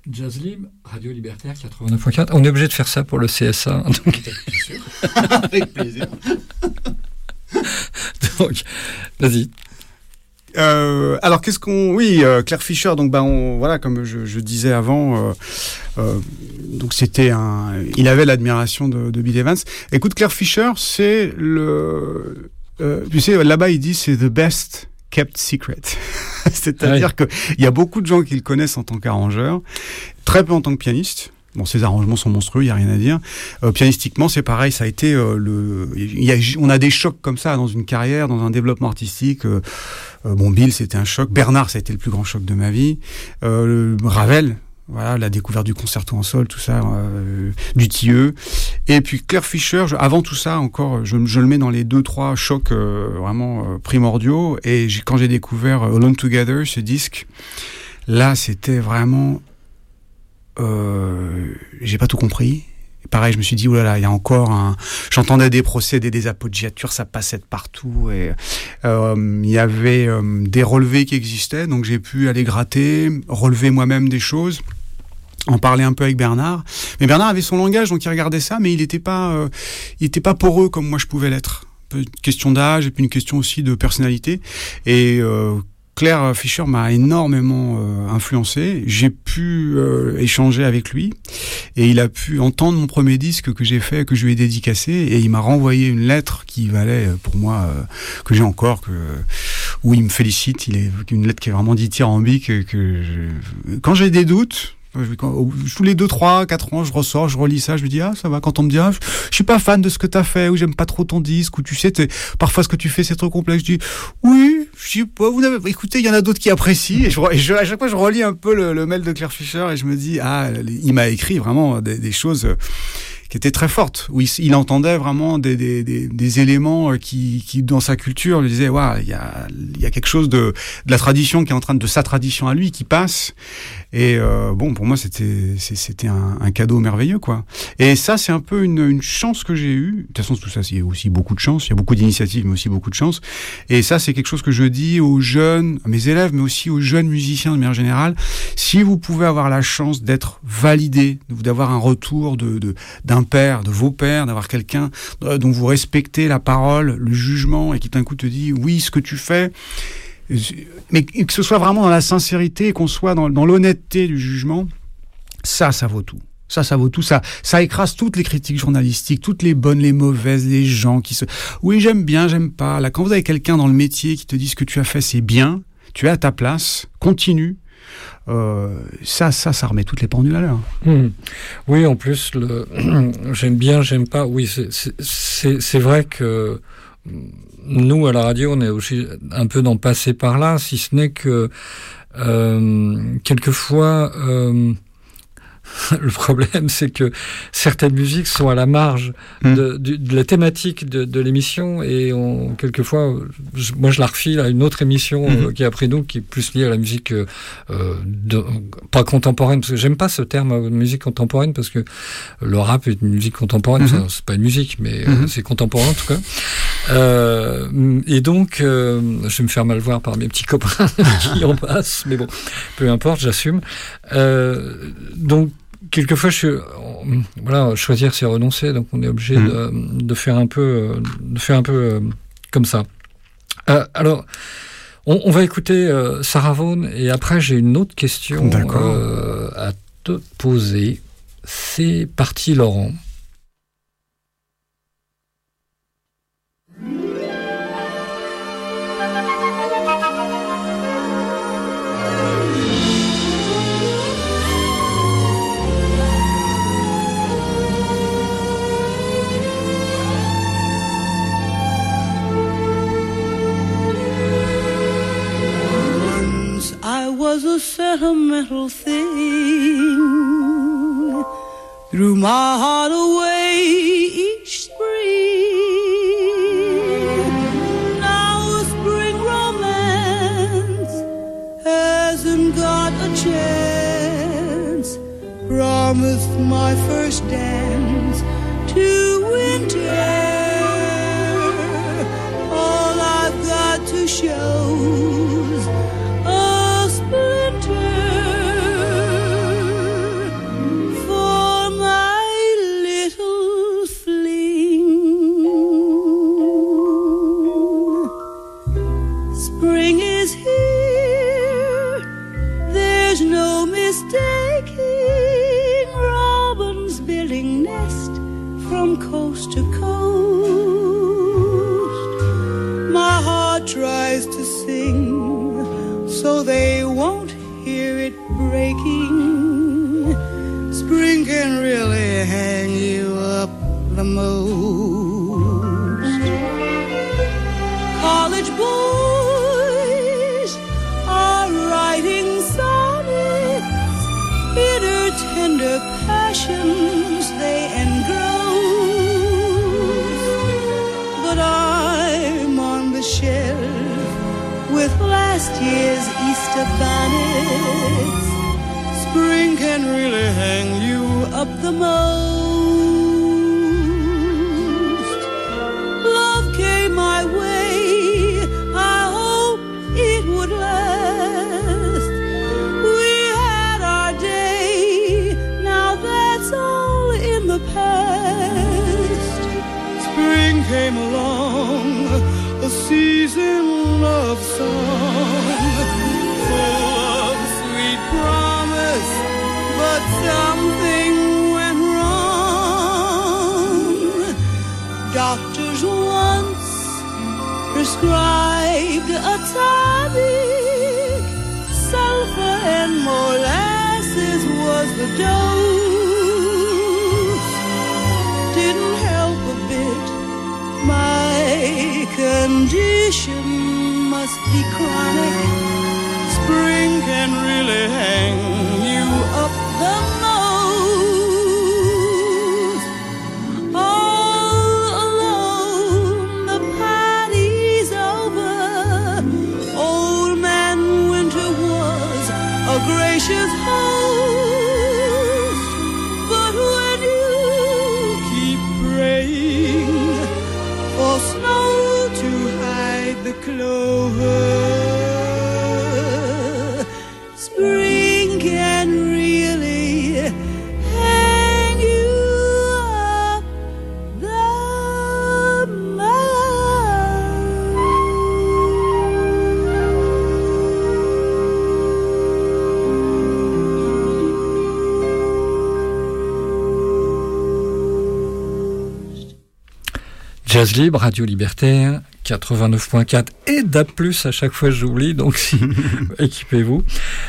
Jazz Libre, Radio Libertaire 89.4. On est obligé de faire ça pour le CSA. Donc... Bien sûr. Avec plaisir. Donc, vas-y. Alors qu'est-ce qu'on... Oui, Claire Fischer, donc voilà, comme je disais avant, donc c'était il avait l'admiration de Bill Evans. Écoute, Claire Fischer, c'est tu sais, là-bas ils disent c'est the best kept secret. C'est-à-dire que il y a beaucoup de gens qui le connaissent en tant qu'arrangeur, très peu en tant que pianiste. Bon, ses arrangements sont monstrueux, il y a rien à dire. Pianistiquement, c'est pareil, ça a été on a des chocs comme ça dans une carrière, dans un développement artistique. Bill, c'était un choc. Bernard, ça a été le plus grand choc de ma vie. Ravel, voilà, la découverte du concerto en sol, tout ça, du Tilleux. Et puis Claire Fischer, avant tout ça, encore, je le mets dans les 2-3 chocs vraiment primordiaux. Et quand j'ai découvert Alone Together, ce disque, là, c'était vraiment... j'ai pas tout compris. Pareil, je me suis dit, oulala, il y a encore j'entendais des procédés, des appoggiatures, ça passait de partout, et il y avait des relevés qui existaient, donc j'ai pu aller gratter, relever moi-même des choses, en parler un peu avec Bernard. Mais Bernard avait son langage, donc il regardait ça, mais il était pas poreux comme moi je pouvais l'être. Une question d'âge, et puis une question aussi de personnalité, et Claire Fischer m'a énormément influencé. J'ai pu échanger avec lui et il a pu entendre mon premier disque que j'ai fait, que je lui ai dédicacé, et il m'a renvoyé une lettre qui valait pour moi, que j'ai encore, où il me félicite. Une lettre qui est vraiment dithyrambique. Quand j'ai des doutes, tous les 2, 3, 4 ans, je ressors, je relis ça, je me dis, ça va. Quand on me dit, je suis pas fan de ce que t'as fait, ou j'aime pas trop ton disque, ou tu sais, parfois ce que tu fais, c'est trop complexe. Je dis, oui, je sais pas, écoutez, il y en a d'autres qui apprécient, et à chaque fois, je relis un peu le mail de Claire Fischer, et je me dis, il m'a écrit vraiment des choses qui étaient très fortes, où il entendait vraiment des éléments qui dans sa culture lui disaient, il y a quelque chose de la tradition qui est en train de sa tradition à lui qui passe. Et pour moi c'était un cadeau merveilleux, quoi. Et ça, c'est un peu une chance que j'ai eue. De toute façon, tout ça, c'est aussi beaucoup de chance. Il y a beaucoup d'initiatives, mais aussi beaucoup de chance. Et ça, c'est quelque chose que je dis aux jeunes, à mes élèves, mais aussi aux jeunes musiciens de manière générale. Si vous pouvez avoir la chance d'être validé, d'avoir un retour d'un père, de vos pères, d'avoir quelqu'un dont vous respectez la parole, le jugement, et qui d'un coup te dit oui, ce que tu fais, mais que ce soit vraiment dans la sincérité et qu'on soit dans l'honnêteté du jugement, ça vaut tout. Ça vaut tout. Ça écrase toutes les critiques journalistiques, toutes les bonnes, les mauvaises, les gens oui, j'aime bien, j'aime pas. Là, quand vous avez quelqu'un dans le métier qui te dit ce que tu as fait, c'est bien, tu es à ta place, continue. Ça remet toutes les pendules à l'heure. Oui, en plus, j'aime bien, j'aime pas. Oui, c'est vrai que nous, à la radio, on est aussi un peu dans passer par là, si ce n'est que quelquefois... le problème, c'est que certaines musiques sont à la marge de la thématique de l'émission, et quelquefois, moi je la refile à une autre émission qui est après nous, qui est plus liée à la musique pas contemporaine, parce que j'aime pas ce terme musique contemporaine, parce que le rap est une musique contemporaine, c'est pas une musique, mais c'est contemporain en tout cas. Et donc, je vais me faire mal voir par mes petits copains qui en passent, mais bon, peu importe, j'assume. Donc, quelquefois, choisir, c'est renoncer, donc on est obligé de faire un peu, comme ça. Alors, on va écouter Sarah Vaughan, et après j'ai une autre question à te poser. C'est parti, Laurent. I was a sentimental thing, threw my heart away each spring. Now a spring romance hasn't got a chance, promised my first dance to winter. All I've got to show's a splinter. There's no mistaking robins building nest from coast to coast. My heart tries to sing so they won't hear it breaking. Spring can really hang you up the most. College boys are writing sonnets, bitter, tender passions they engross. But I'm on the shelf with last year's Easter bonnets. Spring can really hang you up the most. Love came my way, I hope it would last. We had our day, now that's all in the past. Spring came along, a season of song, full of sweet promise, but something went wrong. Doctors once prescribed a tonic, sulfur and molasses was the dose. Didn't help a bit, my condition must be chronic. Spring can really hang you up the most. All alone, the party's over. Old Man Winter was a gracious host. But when you keep praying for snow to hide the clover, spring can really hang you up the most. Jazz Libre, Radio Libertaire, 89.4 et DAB+, à chaque fois j'oublie, donc si, équipez-vous.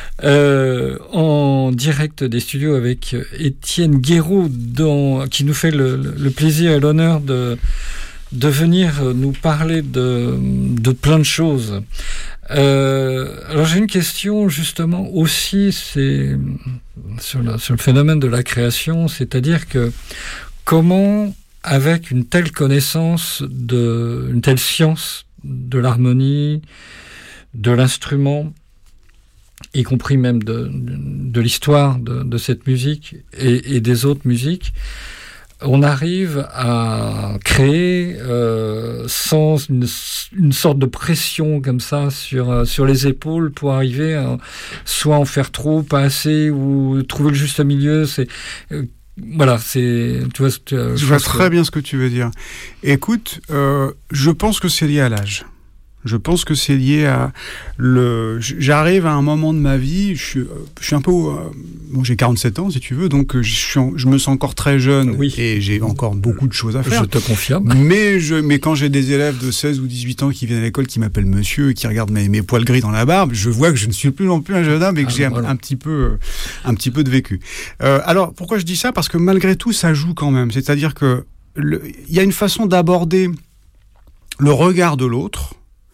En direct des studios avec Étienne Guéraud, qui nous fait le plaisir et l'honneur de venir nous parler de plein de choses. Alors j'ai une question justement aussi, c'est sur le phénomène de la création, c'est-à-dire que comment, avec une telle connaissance, une telle science de l'harmonie, de l'instrument, y compris même de l'histoire de cette musique et des autres musiques, on arrive à créer sans une sorte de pression comme ça sur les épaules pour arriver à soit en faire trop, pas assez, ou trouver le juste milieu. Voilà, tu vois. Je vois très bien ce que tu veux dire. Écoute, je pense que c'est lié à l'âge. Je pense que c'est lié à j'arrive à un moment de ma vie, je suis un peu, bon, j'ai 47 ans si tu veux, donc je me sens encore très jeune, oui, et j'ai encore beaucoup de choses à faire. Je te confirme. Mais quand j'ai des élèves de 16 ou 18 ans qui viennent à l'école, qui m'appellent monsieur, et qui regardent mes poils gris dans la barbe, je vois que je ne suis plus non plus un jeune homme et que j'ai voilà, un petit peu de vécu. Alors, pourquoi je dis ça ? Parce que malgré tout, ça joue quand même. C'est-à-dire que il y a une façon d'aborder le regard de l'autre,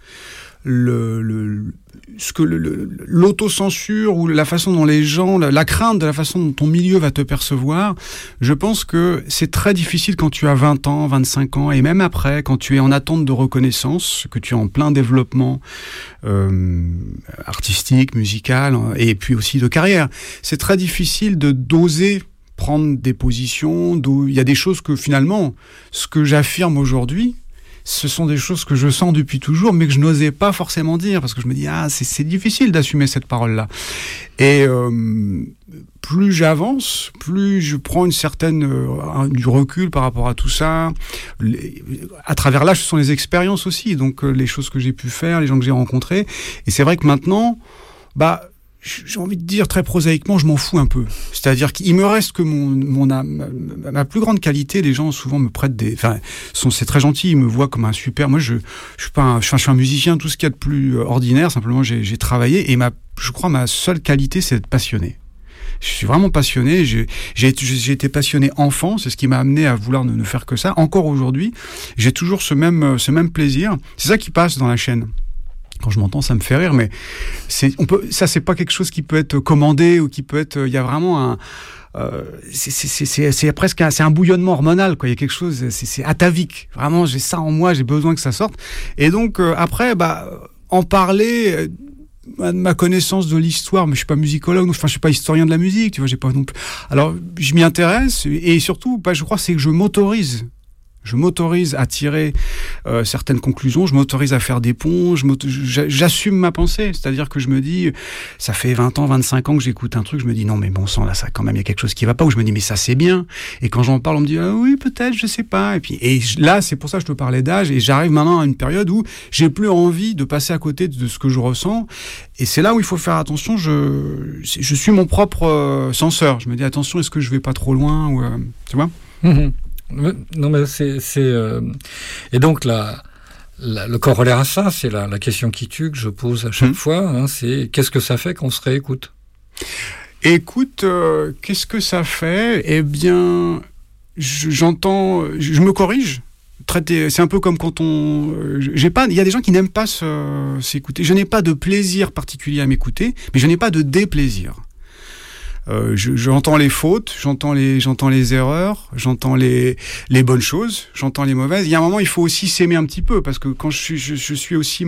l'autocensure ou la façon dont les gens, la crainte de la façon dont ton milieu va te percevoir. Je pense que c'est très difficile quand tu as 20 ans, 25 ans, et même après, quand tu es en attente de reconnaissance, que tu es en plein développement artistique, musical, et puis aussi de carrière. C'est très difficile d'oser prendre des positions. Il y a des choses que finalement, ce que j'affirme aujourd'hui, ce sont des choses que je sens depuis toujours, mais que je n'osais pas forcément dire, parce que je me dis, c'est difficile d'assumer cette parole-là. Et plus j'avance, plus je prends du recul par rapport à tout ça. À travers l'âge, ce sont les expériences aussi, donc les choses que j'ai pu faire, les gens que j'ai rencontrés. Et c'est vrai que maintenant, j'ai envie de dire très prosaïquement, je m'en fous un peu. C'est-à-dire qu'il me reste que ma plus grande qualité. Les gens souvent me prêtent c'est très gentil, ils me voient comme un super. Moi, je suis un musicien, tout ce qu'il y a de plus ordinaire. Simplement, j'ai travaillé et je crois ma seule qualité, c'est d'être passionné. Je suis vraiment passionné. J'ai été passionné enfant. C'est ce qui m'a amené à vouloir ne faire que ça. Encore aujourd'hui, j'ai toujours ce même plaisir. C'est ça qui passe dans la chaîne. Quand je m'entends, ça me fait rire, mais ça, c'est pas quelque chose qui peut être commandé ou qui peut être. Il y a vraiment c'est presque c'est un bouillonnement hormonal, quoi. Il y a quelque chose, c'est atavique. Vraiment, j'ai ça en moi, j'ai besoin que ça sorte. Et donc après, en parler. Ma connaissance de l'histoire, mais je suis pas musicologue, je suis pas historien de la musique, tu vois, j'ai pas non plus. Alors, je m'y intéresse et surtout, je crois, c'est que je m'autorise à tirer certaines conclusions, je m'autorise à faire des ponts, j'assume ma pensée, c'est-à-dire que je me dis, ça fait 20 ans, 25 ans que j'écoute un truc, je me dis non mais bon sang, là ça quand même il y a quelque chose qui va pas, ou je me dis mais ça c'est bien, et quand j'en parle on me dit ah oui peut-être, je sais pas, et là c'est pour ça que je te parlais d'âge, et j'arrive maintenant à une période où j'ai plus envie de passer à côté de ce que je ressens, et c'est là où il faut faire attention, je suis mon propre censeur, je me dis attention, est-ce que je vais pas trop loin, ou tu vois. Non, mais et donc le corollaire à ça, c'est la question qui tue que je pose à chaque fois. C'est qu'est-ce que ça fait qu'on se réécoute ? Écoute, qu'est-ce que ça fait ? Eh bien, je me corrige. C'est un peu comme quand il y a des gens qui n'aiment pas s'écouter. Je n'ai pas de plaisir particulier à m'écouter, mais je n'ai pas de déplaisir. J'entends les fautes, j'entends les erreurs, j'entends les bonnes choses, j'entends les mauvaises. Il y a un moment, il faut aussi s'aimer un petit peu, parce que quand je suis aussi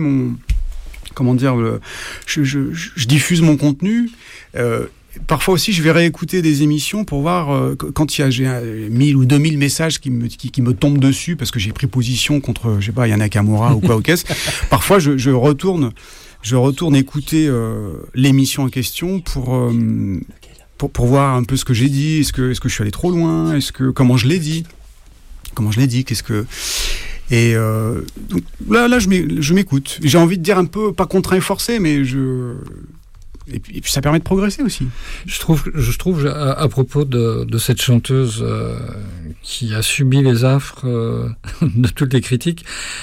je diffuse mon contenu. Parfois aussi, je vais réécouter des émissions pour voir quand j'ai 1000 ou 2000 messages qui me tombent dessus parce que j'ai pris position contre, je sais pas, Yana Nakamura ou quoi au caisse. Parfois, je retourne écouter l'émission en question pour voir un peu ce que j'ai dit, est-ce que je suis allé trop loin, comment je l'ai dit, et donc là je m'écoute. J'ai envie de dire un peu, pas contraint et forcé, mais et puis ça permet de progresser aussi. Je trouve à propos de cette chanteuse qui a subi les affres de toutes les critiques,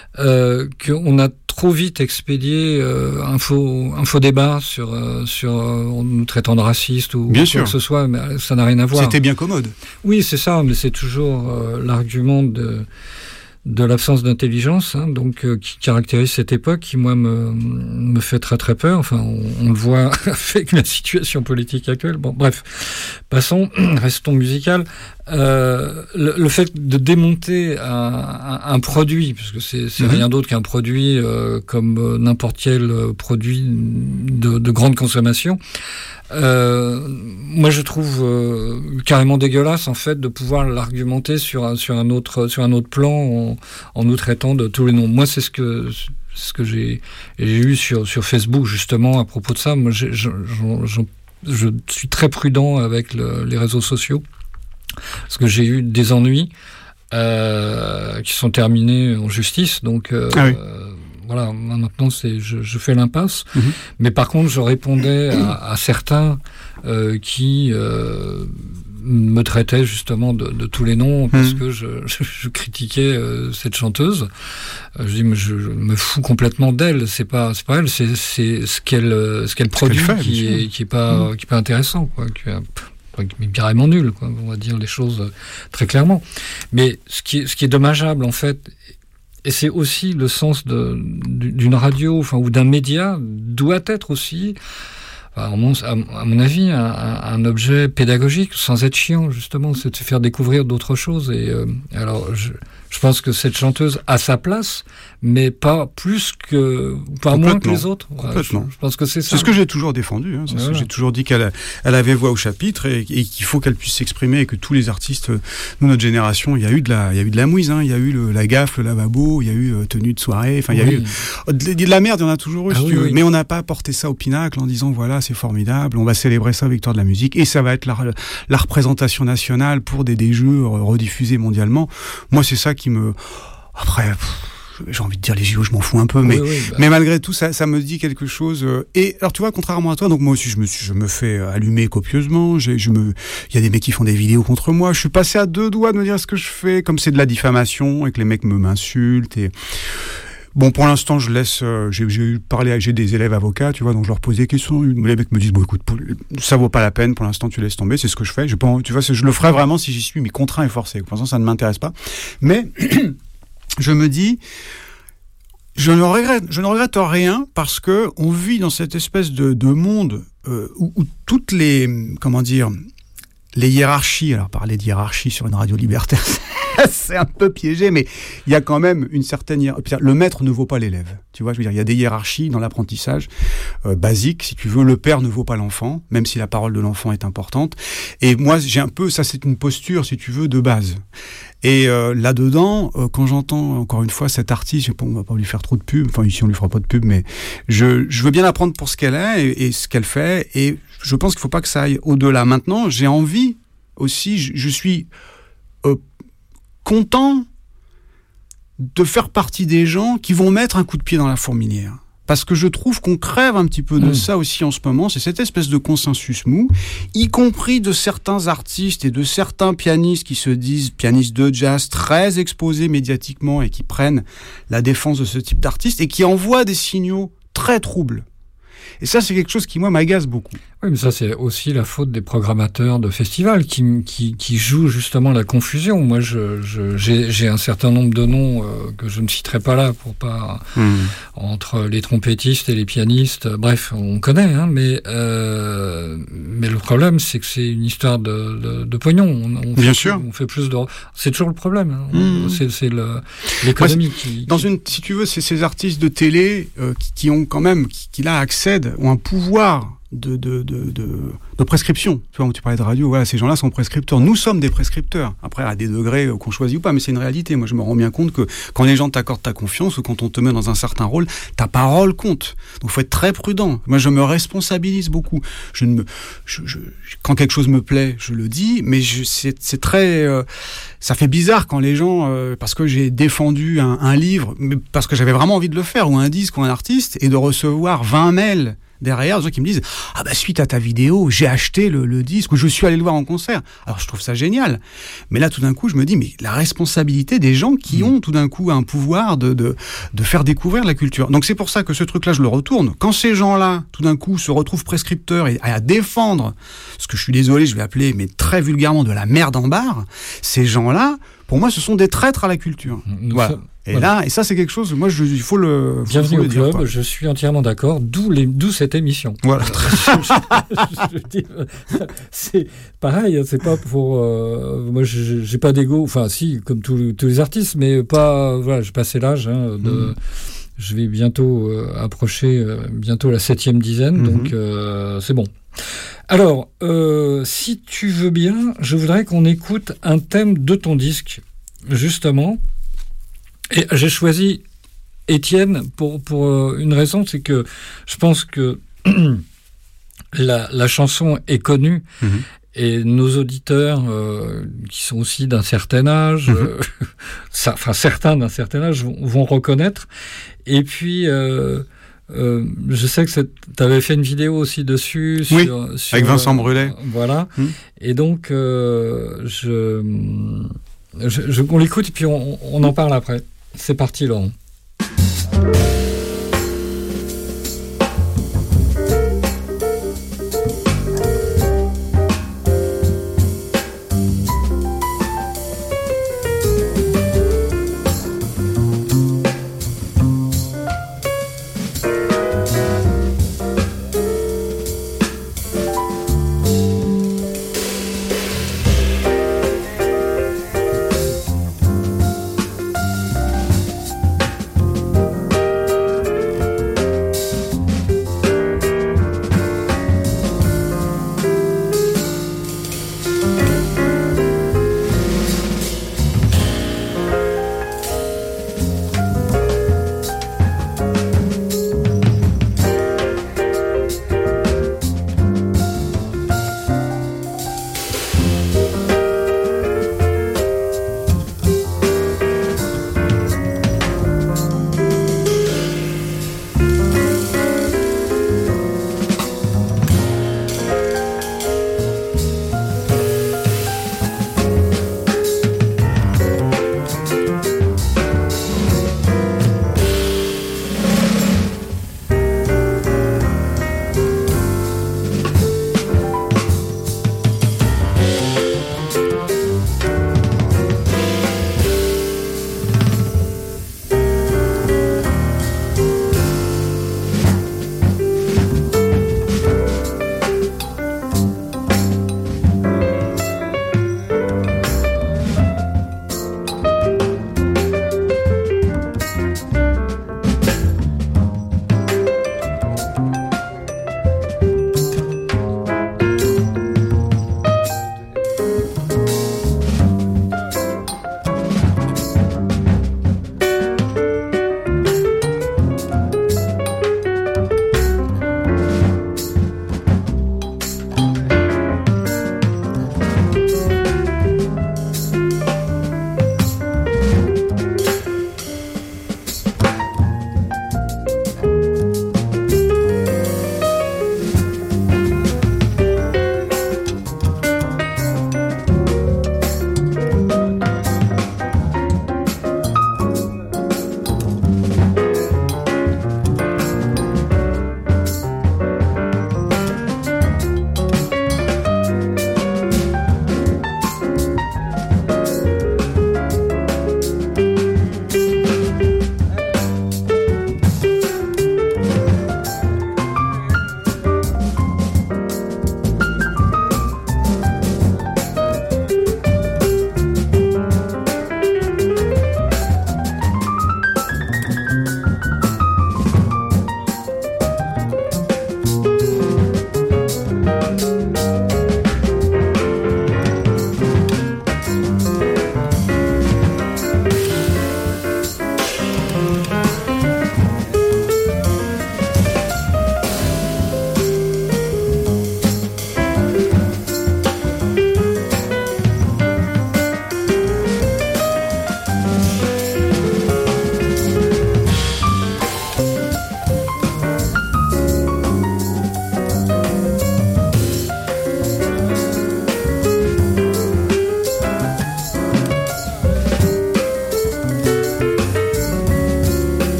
qu'on a trop vite expédié un faux débat sur nous traitant de racistes ou bien quoi sûr. Que ce soit, mais ça n'a rien à voir. C'était bien commode. Oui, c'est ça, mais c'est toujours l'argument de l'absence d'intelligence, donc qui caractérise cette époque, qui moi me fait très très peur. Enfin, on le voit avec la situation politique actuelle. Bon, bref, passons, restons musical. Le fait de démonter un produit, parce que c'est rien d'autre qu'un produit comme n'importe quel produit de grande consommation. Moi je trouve carrément dégueulasse en fait de pouvoir l'argumenter sur un autre plan en nous traitant de tous les noms. Moi c'est ce que j'ai eu sur Facebook justement à propos de ça. Moi je suis très prudent avec les réseaux sociaux parce que j'ai eu des ennuis qui sont terminés en justice, donc voilà, maintenant je fais l'impasse. Mais par contre, je répondais à certains qui me traitaient justement de tous les noms parce que je critiquais cette chanteuse. Je dis, mais je me fous complètement d'elle. C'est pas elle, c'est ce qu'elle produit qui est pas intéressant, quoi. Mais carrément nul, quoi. On va dire les choses très clairement. Mais ce qui est dommageable en fait. Et c'est aussi le sens d'une radio, ou d'un média, doit être aussi, à mon avis, un objet pédagogique, sans être chiant, justement, c'est de se faire découvrir d'autres choses. Et alors, je pense que cette chanteuse a sa place, mais pas moins que les autres. Complètement. Je pense que c'est ça. C'est ce que j'ai toujours défendu. J'ai toujours dit qu'elle avait voix au chapitre et qu'il faut qu'elle puisse s'exprimer et que tous les artistes de notre génération, il y a eu de la mouise, il y a eu la gaffe, le lavabo, il y a eu tenue de soirée, il y a eu de la merde, il y en a toujours eu, si tu veux. Mais on n'a pas porté ça au pinacle en disant voilà, c'est formidable, on va célébrer ça, victoire de la musique, et ça va être la représentation nationale pour des jeux rediffusés mondialement. Moi, c'est ça qui me... Après, j'ai envie de dire les JO, je m'en fous un peu, mais malgré tout, ça me dit quelque chose. Et alors, tu vois, contrairement à toi, donc moi aussi, je me fais allumer copieusement. Il y a des mecs qui font des vidéos contre moi. Je suis passé à 2 doigts de me dire ce que je fais, comme c'est de la diffamation et que les mecs m'insultent et... Bon, pour l'instant, je laisse. J'ai des élèves avocats, tu vois, donc je leur pose des questions. Les mecs me disent bon, écoute, ça vaut pas la peine. Pour l'instant, tu laisses tomber. C'est ce que je fais. Tu vois, je le ferai vraiment si j'y suis, mais contraint et forcé. Pour l'instant, ça ne m'intéresse pas. Mais je me dis, je ne regrette rien parce que on vit dans cette espèce de monde où toutes les les hiérarchies. Alors parler de hiérarchie sur une radio libertaire, c'est un peu piégé, mais il y a quand même une certaine hiérarchie. Le maître ne vaut pas l'élève. Tu vois, je veux dire, il y a des hiérarchies dans l'apprentissage basique. Si tu veux, le père ne vaut pas l'enfant, même si la parole de l'enfant est importante. Et moi, j'ai un peu, ça c'est une posture, si tu veux, de base. Et là-dedans, quand j'entends encore une fois cet artiste, on va pas lui faire trop de pub. Enfin, ici on lui fera pas de pub, mais je veux bien la prendre pour ce qu'elle est et ce qu'elle fait. Et je pense qu'il faut pas que ça aille au-delà. Maintenant, j'ai envie aussi, je suis content de faire partie des gens qui vont mettre un coup de pied dans la fourmilière. Parce que je trouve qu'on crève un petit peu de ça aussi en ce moment, c'est cette espèce de consensus mou, y compris de certains artistes et de certains pianistes qui se disent pianistes de jazz très exposés médiatiquement et qui prennent la défense de ce type d'artistes et qui envoient des signaux très troubles. Et ça, c'est quelque chose qui, moi, m'agace beaucoup. Oui, mais ça, c'est aussi la faute des programmateurs de festivals qui jouent justement la confusion. Moi, j'ai un certain nombre de noms que je ne citerai pas là pour pas entre les trompettistes et les pianistes. Bref, on connaît, hein, mais le problème, c'est que c'est une histoire de pognon. Bien sûr. On fait plus de. C'est toujours le problème. Hein. C'est l'économie qui. Si tu veux, c'est ces artistes de télé qui ont quand même, qui là accèdent, ont un pouvoir de prescription. Tu vois, tu parlais de radio, voilà, ces gens-là sont prescripteurs. Nous sommes des prescripteurs. Après, à des degrés qu'on choisit ou pas, mais c'est une réalité. Moi, je me rends bien compte que quand les gens t'accordent ta confiance ou quand on te met dans un certain rôle, ta parole compte. Donc, faut être très prudent. Moi, je me responsabilise beaucoup. Quand quelque chose me plaît, je le dis, mais c'est très, ça fait bizarre quand les gens, parce que j'ai défendu un livre, mais parce que j'avais vraiment envie de le faire, ou un disque, ou un artiste, et de recevoir 20 mails derrière, des gens qui me disent « Ah bah suite à ta vidéo, j'ai acheté le disque ou je suis allé le voir en concert. » Alors je trouve ça génial. Mais là tout d'un coup, je me dis mais la responsabilité des gens qui ont tout d'un coup un pouvoir de faire découvrir la culture. Donc c'est pour ça que ce truc-là, je le retourne. Quand ces gens-là, tout d'un coup, se retrouvent prescripteurs et à défendre ce que je suis désolé, je vais appeler, mais très vulgairement, de la merde en barre, ces gens-là, pour moi, ce sont des traîtres à la culture. Voilà. Et ça, c'est quelque chose, moi, il faut le dire. Bienvenue au club, je suis entièrement d'accord, d'où cette émission. Voilà. je dis, c'est pareil, c'est pas pour... moi, j'ai pas d'ego, enfin, si, comme tous les artistes, mais pas... Voilà, j'ai passé l'âge je vais bientôt approcher bientôt la 7e dizaine, donc c'est bon. Alors, si tu veux bien, je voudrais qu'on écoute un thème de ton disque, justement. Et j'ai choisi Étienne pour une raison, c'est que je pense que la chanson est connue et nos auditeurs qui sont aussi d'un certain âge, certains d'un certain âge vont reconnaître. Et puis je sais que tu avais fait une vidéo aussi dessus. Oui, avec Vincent Brulet. Voilà. Et donc on l'écoute et puis on en parle après. C'est parti, Laurent.